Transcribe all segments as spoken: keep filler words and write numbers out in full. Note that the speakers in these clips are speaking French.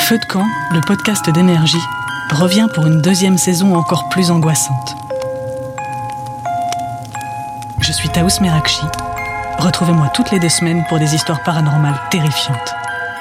Feu de camp, le podcast d'énergie, revient pour une deuxième saison encore plus angoissante. Je suis Taous Merakchi. Retrouvez-moi toutes les deux semaines pour des histoires paranormales terrifiantes.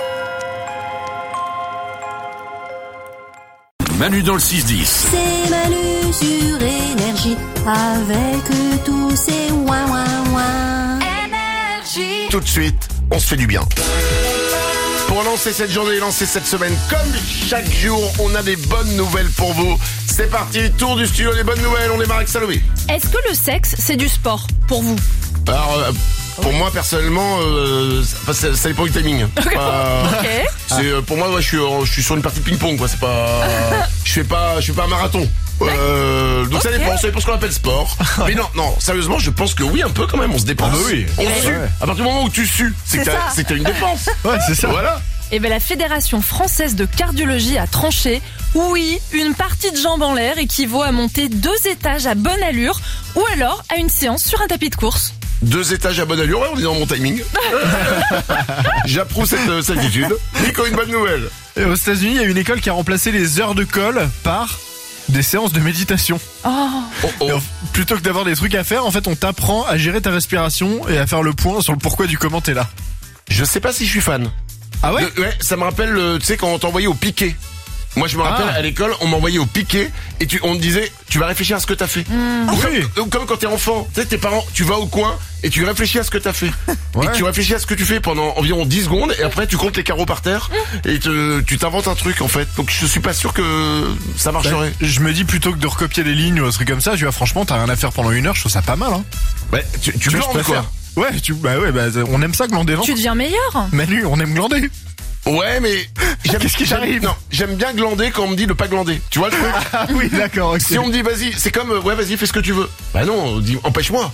Manu dans le six dix. C'est Manu sur Énergie, avec tous ses ouin ouin ouin. Énergie. Tout de suite, on se fait du bien. Pour lancer cette journée et lancer cette semaine, comme chaque jour, on a des bonnes nouvelles pour vous. C'est parti, tour du studio des bonnes nouvelles, on démarre avec Salomé. Est-ce que le sexe, c'est du sport, pour vous? Alors, euh, pour moi, personnellement, euh, ça, ça dépend du timing. Euh, Ok. c'est, euh, pour moi, ouais, je, suis, euh, je suis sur une partie de ping-pong, quoi. C'est pas, je fais pas, je fais pas un marathon. Euh, donc ça Ok. dépend, ça dépend ce qu'on appelle sport. Mais non, non, sérieusement, je pense que oui, un peu quand même, on se dépense. Ah bah oui. On sue. Ouais. À partir du moment où tu sues, c'est que C'est t'as, ça. c'est que t'as une dépense. Ouais, c'est ça. Voilà. Eh bien, la Fédération française de cardiologie a tranché. Oui, une partie de jambes en l'air équivaut à monter deux étages à bonne allure ou alors à une séance sur un tapis de course. Deux étages à bonne allure, ouais, on est dans mon timing. J'approuve cette, euh, cette attitude. Nico, une bonne nouvelle. Et aux États-Unis, il y a une école qui a remplacé les heures de colle par des séances de méditation. Oh, Oh, oh. Et en- plutôt que d'avoir des trucs à faire, en fait, on t'apprend à gérer ta respiration et à faire le point sur le pourquoi du comment t'es là. Je sais pas si je suis fan. Ah ouais? De- ouais, ça me rappelle, euh, tu sais, quand on t'envoyait au piquet. Moi, je me rappelle, Ah. à l'école, on m'envoyait au piquet et tu, on me disait, tu vas réfléchir à ce que t'as fait. Ou Oui. comme, ou comme quand t'es enfant, tu sais, tes parents, tu vas au coin et tu réfléchis à ce que t'as fait. Ouais. Et tu réfléchis à ce que tu fais pendant environ dix secondes et après tu comptes les carreaux par terre et te- tu t'inventes un truc, en fait. Donc, je suis pas sûr que ça marcherait. Je me dis plutôt que de recopier des lignes ou un truc comme ça, je vois franchement, t'as rien à faire pendant une heure, je trouve ça pas mal, hein. Ouais, tu, tu Tu vois, je glandes, préfère. quoi. Ouais, tu, bah ouais, bah, on aime ça glander, non? tu deviens meilleur. Manu, on aime glander. Ouais, mais j'aime, Qu'est-ce qui j'aime- t'arrive? Non, j'aime bien glander quand on me dit de pas glander. Tu vois le truc? Ah oui, d'accord, ok. Si on me dit vas-y, c'est comme euh, ouais vas-y fais ce que tu veux. Bah non, on dit empêche-moi.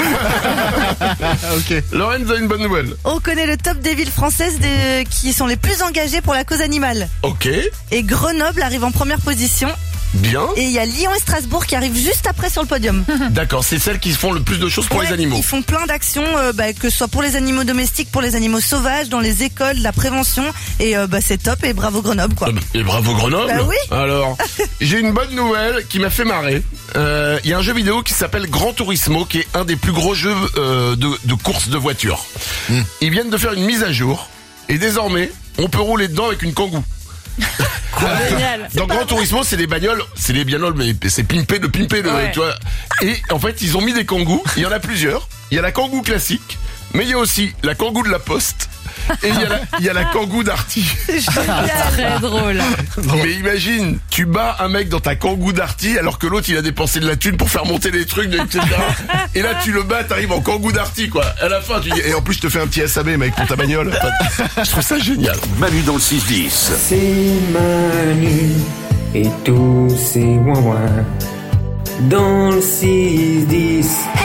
Ah, ok. Lorenz a une bonne nouvelle. On connaît le top des villes françaises des- qui sont les plus engagées pour la cause animale. Ok, Et Grenoble arrive en première position. bien. Et il y a Lyon et Strasbourg qui arrivent juste après sur le podium. D'accord, c'est celles qui font le plus de choses pour Ouais, les animaux. Ils font plein d'actions, euh, bah, que ce soit pour les animaux domestiques, pour les animaux sauvages, dans les écoles, la prévention. Et euh, bah, c'est top et bravo Grenoble, quoi. Euh, Et bravo Grenoble. Bah oui. Alors, j'ai une bonne nouvelle qui m'a fait marrer. Euh, Il y a un jeu vidéo qui s'appelle Gran Turismo, qui est un des plus gros jeux euh, de, de course de voitures. Ils viennent de faire une mise à jour et désormais, on peut rouler dedans avec une Kangoo. Génial. Dans Gran Turismo, c'est des bagnoles, c'est des bagnoles, mais c'est pimpé de pimpé, de, Ouais. tu vois. Et en fait, ils ont mis des Kangoo. Il y en a plusieurs. Il y a la Kangoo classique, mais il y a aussi la Kangoo de la Poste. Et il y a la, il y a la Kangoo Darty. Très drôle. Mais imagine, tu bats un mec dans ta Kangoo Darty alors que l'autre il a dépensé de la thune pour faire monter les trucs, et cetera. Et là tu le bats, t'arrives en Kangoo Darty quoi. À la fin tu dis, et en plus je te fais un petit S A B mec pour ta bagnole. Je trouve ça génial. Manu dans le six dix. C'est Manu et tous ses ouin-ouin dans le six dix.